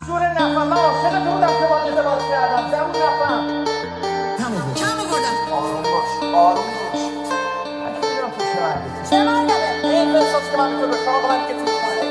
جور نفهم من عاشق تو بودم که باید ازدواج کردم زبون نفهم کم آوردم. آروم باش من که میدونم تو چه مردی چه مرگمه؟ این احساس که من تو داشتم آقا من که تو کنه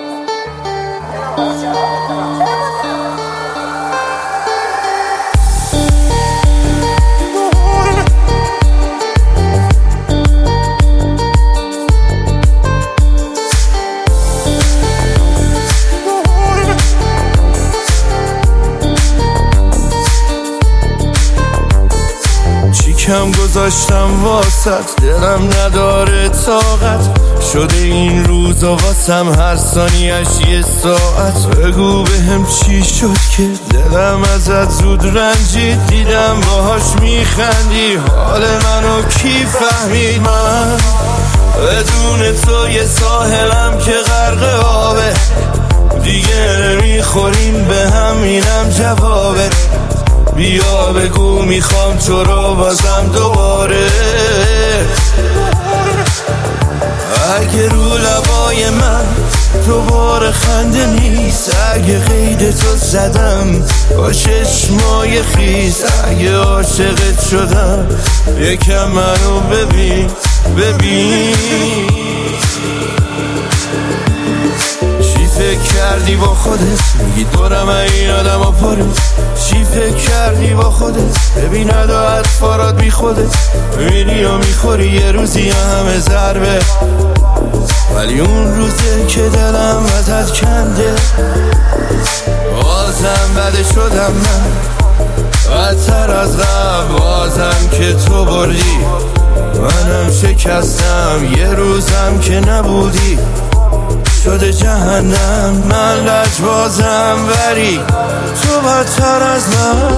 کم گذاشتم واسط دلم نداره طاقت شده این روزا واسم هر ثانیه‌اش یه ساعت بگو بهم چی شد که دلم ازت زود رنجید دیدم باهاش میخندی حال منو کی فهمید من بدون تو یه ساحلم که غرق آبه دیگه نمیخوریم به هم اینم جوابه بیا بگو میخوام تو رو بازم دوباره اگه رو لبای من دوباره خنده نیست اگه قید تو زدم با چشمای خیس اگه عاشقت شدم یکم منو ببین چی فکر کردی با خودت میگی دورم این آدم ها پاره چی فکر کردی با خودت ببین ادا اطفارات بی خودت میری و میخوری یه روزی همه ضربه ولی اون روزه که دلم ازت کنده بازم بده شدم من بدتر از قبل بازم که تو بردی منم شکستم یه روزم که نبودی شده جهنم من لجبازم ولی تو بدتر از من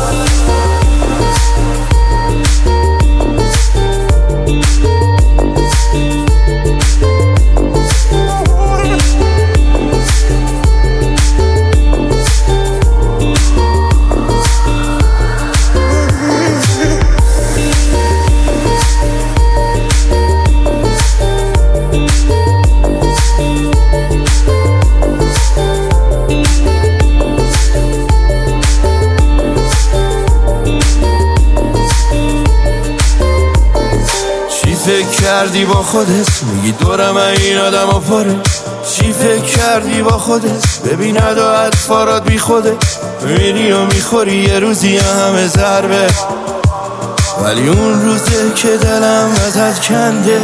فکر کردی با خودت میگی دورم این آدم ها پاره چی فکر کردی با خودت ببین ادا اطفارات بی خودت میری و میخوری یه روزی همه ضربه ولی اون روزه که دلم ازت کنده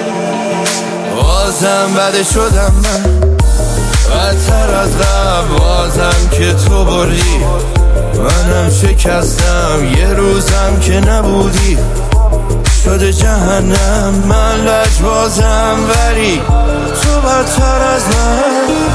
بازم بده شدم من بدتر از قبل بازم که تو بردی منم شکستم یه روزم که نبودی شده جهنم من لجبازم ولی تو بدتر از من